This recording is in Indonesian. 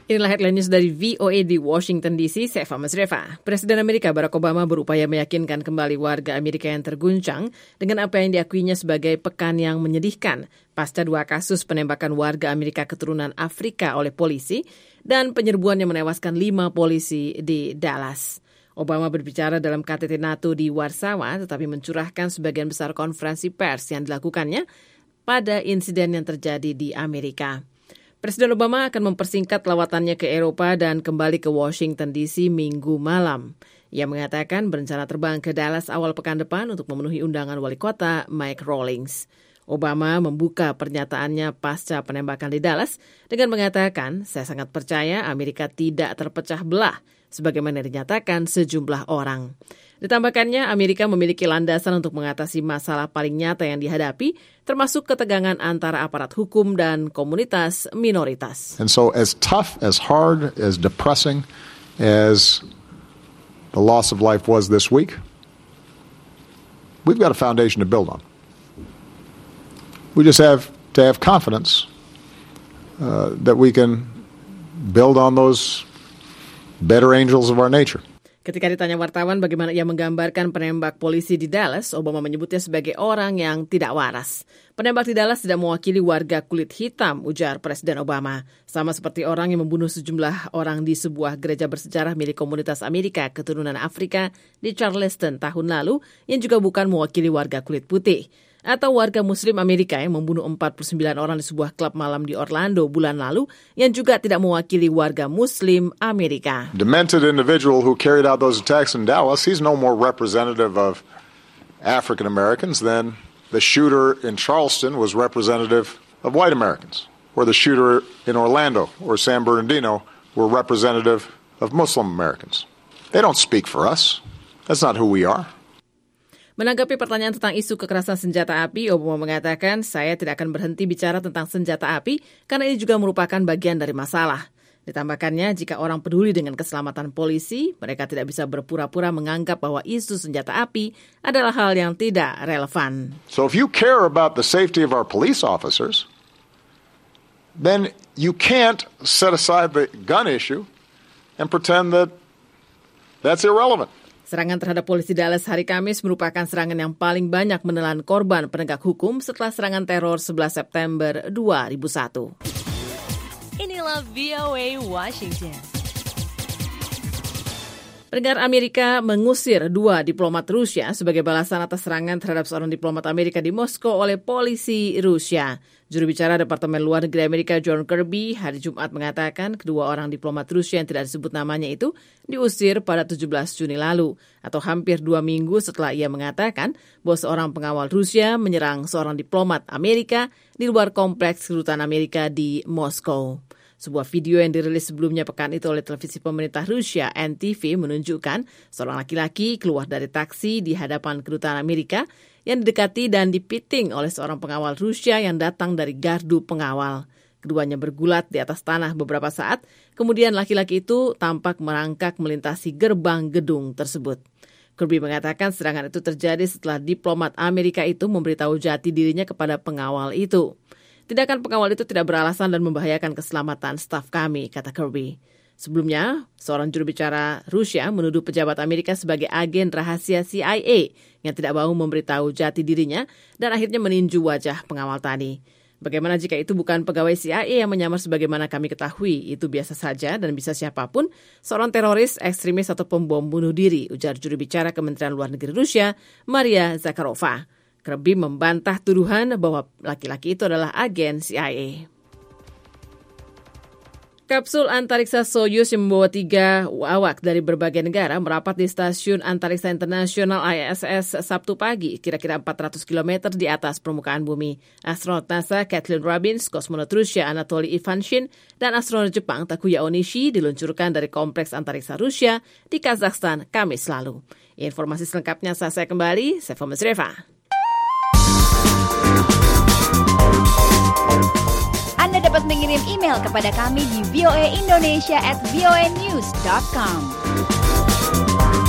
Inilah headline news dari VOA di Washington DC, saya Fama Zreva. Presiden Amerika Barack Obama berupaya meyakinkan kembali warga Amerika yang terguncang dengan apa yang diakuinya sebagai pekan yang menyedihkan pasca 2 kasus penembakan warga Amerika keturunan Afrika oleh polisi dan penyerbuan yang menewaskan 5 polisi di Dallas. Obama berbicara dalam KTT NATO di Warsawa tetapi mencurahkan sebagian besar konferensi pers yang dilakukannya pada insiden yang terjadi di Amerika. Presiden Obama akan mempersingkat lawatannya ke Eropa dan kembali ke Washington DC Minggu malam. Ia mengatakan berencana terbang ke Dallas awal pekan depan untuk memenuhi undangan wali kota Mike Rawlings. Obama membuka pernyataannya pasca penembakan di Dallas dengan mengatakan, "Saya sangat percaya Amerika tidak terpecah belah," sebagaimana dinyatakan sejumlah orang. Ditambahkannya, Amerika memiliki landasan untuk mengatasi masalah paling nyata yang dihadapi, termasuk ketegangan antara aparat hukum dan komunitas minoritas. And so as tough, as hard, as depressing as the loss of life was this week, we've got a foundation to build on. We just have to have confidence that we can build on those better angels of our nature. Ketika ditanya wartawan bagaimana ia menggambarkan penembak polisi di Dallas, Obama menyebutnya sebagai orang yang tidak waras. Penembak di Dallas tidak mewakili warga kulit hitam, ujar Presiden Obama. Sama seperti orang yang membunuh sejumlah orang di sebuah gereja bersejarah milik komunitas Amerika keturunan Afrika di Charleston tahun lalu, yang juga bukan mewakili warga kulit putih. Atau warga Muslim Amerika yang membunuh 49 orang di sebuah klub malam di Orlando bulan lalu yang juga tidak mewakili warga Muslim Amerika. Demented individual who carried out those attacks in Dallas, he's no more representative of African Americans than the shooter in Charleston was representative of white Americans, or the shooter in Orlando or San Bernardino were representative of Muslim Americans. They don't speak for us. That's not who we are. Menanggapi pertanyaan tentang isu kekerasan senjata api, Obama mengatakan, "Saya tidak akan berhenti bicara tentang senjata api karena ini juga merupakan bagian dari masalah." Ditambahkannya, jika orang peduli dengan keselamatan polisi, mereka tidak bisa berpura-pura menganggap bahwa isu senjata api adalah hal yang tidak relevan. So if you care about the safety of our police officers, then you can't set aside the gun issue and pretend that that's irrelevant. Serangan terhadap polisi Dallas hari Kamis merupakan serangan yang paling banyak menelan korban penegak hukum setelah serangan teror 11 September 2001. Inilah VOA Washington. Pendengar, Amerika mengusir 2 diplomat Rusia sebagai balasan atas serangan terhadap seorang diplomat Amerika di Moskow oleh polisi Rusia. Juru bicara Departemen Luar Negeri Amerika John Kirby hari Jumat mengatakan kedua orang diplomat Rusia yang tidak disebut namanya itu diusir pada 17 Juni lalu, atau hampir 2 minggu setelah ia mengatakan bahwa seorang pengawal Rusia menyerang seorang diplomat Amerika di luar kompleks kedutaan Amerika di Moskow. Sebuah video yang dirilis sebelumnya pekan itu oleh televisi pemerintah Rusia, NTV, menunjukkan seorang laki-laki keluar dari taksi di hadapan kedutaan Amerika yang didekati dan dipiting oleh seorang pengawal Rusia yang datang dari gardu pengawal. Keduanya bergulat di atas tanah beberapa saat, kemudian laki-laki itu tampak merangkak melintasi gerbang gedung tersebut. Kirby mengatakan serangan itu terjadi setelah diplomat Amerika itu memberitahu jati dirinya kepada pengawal itu. Tindakan pengawal itu tidak beralasan dan membahayakan keselamatan staf kami, kata Kirby. Sebelumnya, seorang juru bicara Rusia menuduh pejabat Amerika sebagai agen rahasia CIA yang tidak mau memberitahu jati dirinya dan akhirnya meninju wajah pengawal tadi. Bagaimana jika itu bukan pegawai CIA yang menyamar sebagaimana kami ketahui? Itu biasa saja dan bisa siapapun, seorang teroris, ekstremis atau pembom bunuh diri, ujar juru bicara Kementerian Luar Negeri Rusia, Maria Zakharova. Kirby membantah tuduhan bahwa laki-laki itu adalah agen CIA. Kapsul antariksa Soyuz yang membawa 3 awak dari berbagai negara merapat di Stasiun Antariksa Internasional ISS Sabtu pagi, kira-kira 400 km di atas permukaan bumi. Astronot NASA Kathleen Robbins, kosmonot Rusia Anatoly Ivanshin, dan astronot Jepang Takuya Onishi diluncurkan dari Kompleks Antariksa Rusia di Kazakhstan Kamis lalu. Informasi selengkapnya saat saya kembali, saya Fama Zreva. Anda dapat mengirim email kepada kami di voaindonesia@voanews.com.